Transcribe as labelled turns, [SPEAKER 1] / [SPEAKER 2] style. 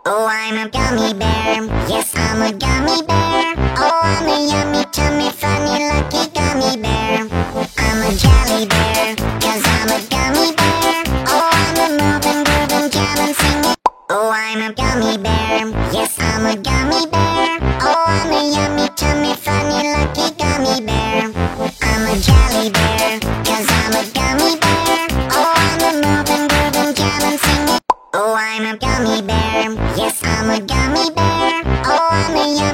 [SPEAKER 1] Oh, I'm a gummy bear. Yes, I'm a gummy bear. Oh, I'm a yummy, tummy, funny, lucky gummy bear. I'm a jelly bear, 'cause I'm a gummy bear. Oh, I'm a moving, grooving, jamming, singing. Oh, I'm a gummy bear. Yes, I'm a gummy bear. Oh, I'm a yummy, tummy, funny, lucky gummy bear. I'm a jelly bear, 'cause I'm a gummy bear. Oh, I'm a moving, grooving, jamming, singing. Oh, I'm a gummy bear. Yes, I'm a gummy bear. Oh, I'm a